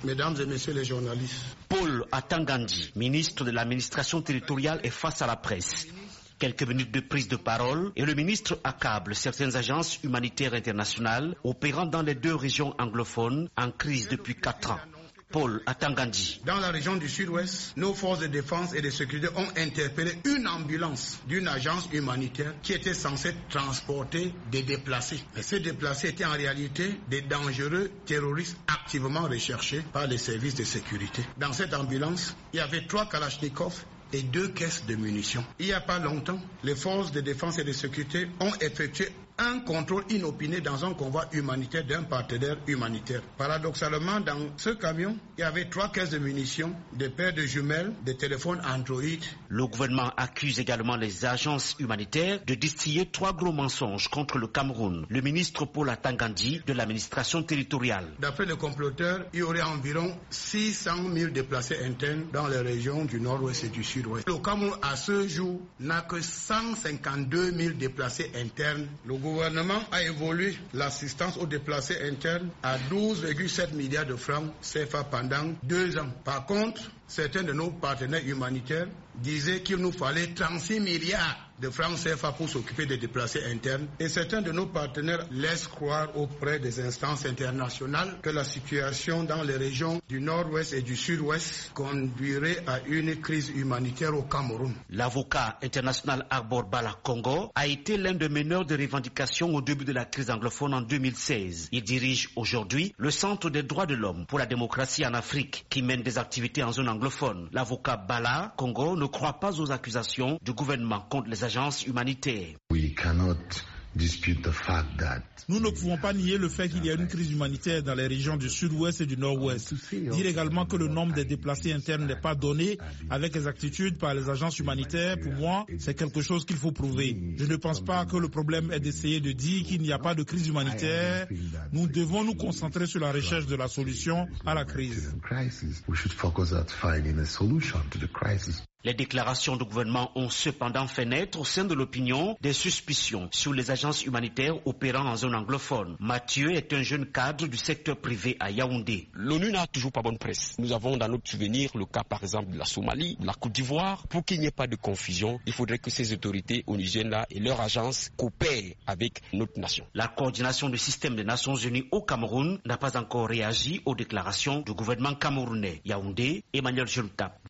mesdames et messieurs les journalistes. Paul Atangandi, ministre de l'administration territoriale, est face à la presse. Quelques minutes de prise de parole et le ministre accable certaines agences humanitaires internationales opérant dans les 2 régions anglophones en crise depuis 4 ans. Paul Atangandi. Dans la région du Sud-Ouest, nos forces de défense et de sécurité ont interpellé une ambulance d'une agence humanitaire qui était censée transporter des déplacés. Et ces déplacés étaient en réalité des dangereux terroristes activement recherchés par les services de sécurité. Dans cette ambulance, il y avait 3 Kalachnikovs et 2 caisses de munitions. Il n'y a pas longtemps, les forces de défense et de sécurité ont effectué un contrôle inopiné dans un convoi humanitaire d'un partenaire humanitaire. Paradoxalement, dans ce camion, il y avait 3 caisses de munitions, des paires de jumelles, des téléphones Android. Le gouvernement accuse également les agences humanitaires de distiller 3 gros mensonges contre le Cameroun. Le ministre Paul Atangandi de l'administration territoriale. D'après les comploteurs, il y aurait environ 600 000 déplacés internes dans les régions du nord-ouest et du sud-ouest. Le Cameroun, à ce jour, n'a que 152 000 déplacés internes. Le gouvernement a évolué l'assistance aux déplacés internes à 12,7 milliards de francs CFA pendant 2 ans. Par contre, certains de nos partenaires humanitaires disaient qu'il nous fallait 36 milliards de francs CFA pour s'occuper des déplacés internes. Et certains de nos partenaires laissent croire auprès des instances internationales que la situation dans les régions du nord-ouest et du sud-ouest conduirait à une crise humanitaire au Cameroun. L'avocat international Arbor Bala Congo a été l'un des meneurs de revendications au début de la crise anglophone en 2016. Il dirige aujourd'hui le Centre des droits de l'homme pour la démocratie en Afrique qui mène des activités en zone anglophone. L'avocat Bala Congo ne croit pas aux accusations du gouvernement contre les agences humanitaires. Nous ne pouvons pas nier le fait qu'il y a une crise humanitaire dans les régions du sud-ouest et du nord-ouest. Dire également que le nombre des déplacés internes n'est pas donné avec exactitude par les agences humanitaires, pour moi, c'est quelque chose qu'il faut prouver. Je ne pense pas que le problème est d'essayer de dire qu'il n'y a pas de crise humanitaire. Nous devons nous concentrer sur la recherche de la solution à la crise. Les déclarations du gouvernement ont cependant fait naître au sein de l'opinion des suspicions sur les agences humanitaires opérant en zone anglophone. Mathieu est un jeune cadre du secteur privé à Yaoundé. L'ONU n'a toujours pas bonne presse. Nous avons dans notre souvenir le cas par exemple de la Somalie, de la Côte d'Ivoire. Pour qu'il n'y ait pas de confusion, il faudrait que ces autorités onusiennes-là et leurs agences coopèrent avec notre nation. La coordination du système des Nations Unies au Cameroun n'a pas encore réagi aux déclarations du gouvernement camerounais. Yaoundé, Emmanuel Jultap.